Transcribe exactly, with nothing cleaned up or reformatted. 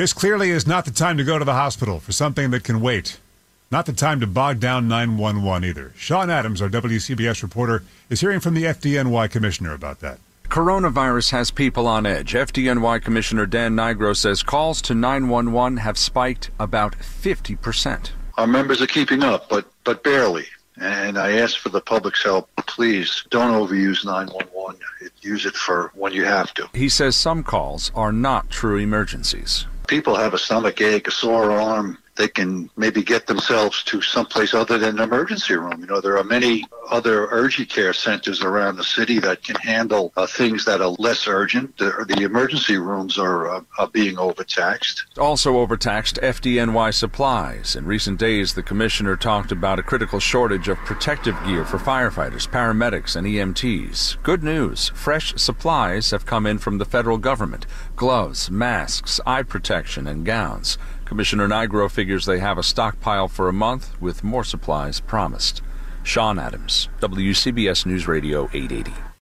This clearly is not the time to go to the hospital for something that can wait. Not the time to bog down nine one one either. Sean Adams, our W C B S reporter, is hearing from the F D N Y commissioner about that. Coronavirus has people on edge. F D N Y Commissioner Dan Nigro says calls to nine one one have spiked about fifty percent. Our members are keeping up, but but barely. And I ask for the public's help. Please don't overuse nine one one. Use it for when you have to. He says some calls are not true emergencies. People have a stomach ache, a sore arm. They can maybe get themselves to someplace other than an emergency room. You know, there are many other urgent care centers around the city that can handle uh, things that are less urgent. The, the emergency rooms are, uh, are being overtaxed. Also overtaxed, F D N Y supplies. In recent days, the commissioner talked about a critical shortage of protective gear for firefighters, paramedics, and E M Ts. Good news, fresh supplies have come in from the federal government. Gloves, masks, eye protection, and gowns. Commissioner Nigro figures they have a stockpile for a month with more supplies promised. Sean Adams, W C B S News Radio eight eighty.